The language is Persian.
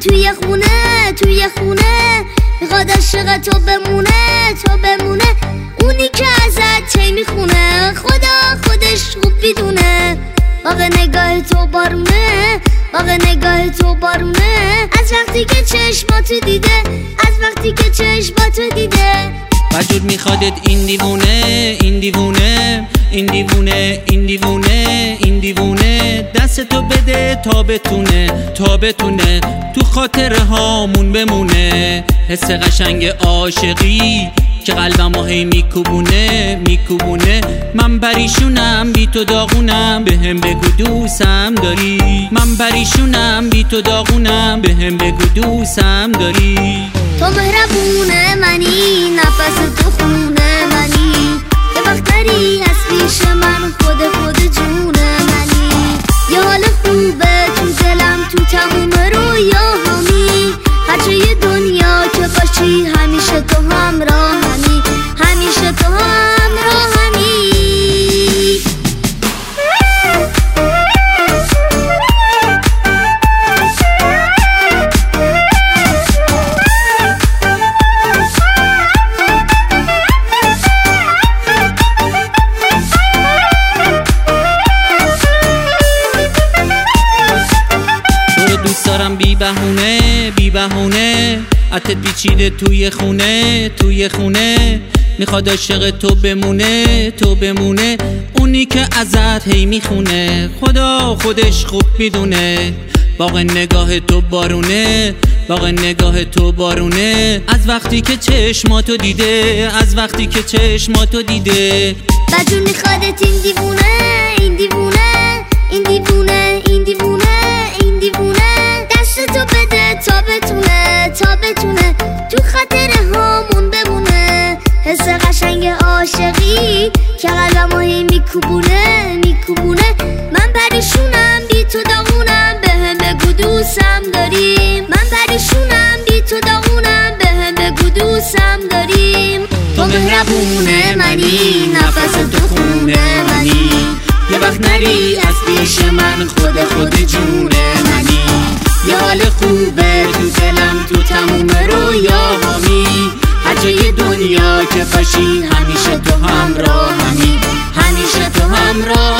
توی خونه میخواد عشق تو بمونه اونی که ازت چی میخونه خدا خودش خوب میدونه باغ نگاه تو بارونه از وقتی که چشماتو دیده وجود میخوادت این دیوونه دست تو بده تا بتونه تو خاطره هامون بمونه حس قشنگ عاشقی که قلبمو هی میکوبونه من پریشونم بی تو داغونم بهم بگو دوستم داری تو مهربونه منی نفس تو خونه منی یه وقت نری از پیش من خود جونه منی یه حال خوبه تو دلم تو تموم رویاهامی هرچه یه دنیا که باشی همیشه تو همراهمی دوست دارم بی بهونه عطت بیچیده توی خونه میخواد عاشق تو بمونه اونی که ازت هی میخونه خدا خودش خوب میدونه باغ نگاه تو بارونه از وقتی که چشماتو دیده بجون میخوادت این دیوونه دست تو بده تا بتونه تو خاطره هامون بمونه حس قشنگ عاشقی که قلبمو هی میکوبونه من پریشونم بی تو داغونم بهم بگو دوستم داریم تو مهربونه منی نفس تو خونه منی یه وقت نری از پیش من خود جونه منی یه حال خوبه تو دلم تو تموم رویاهامی هر جای دنیا که باشی همیشه تو همراهمی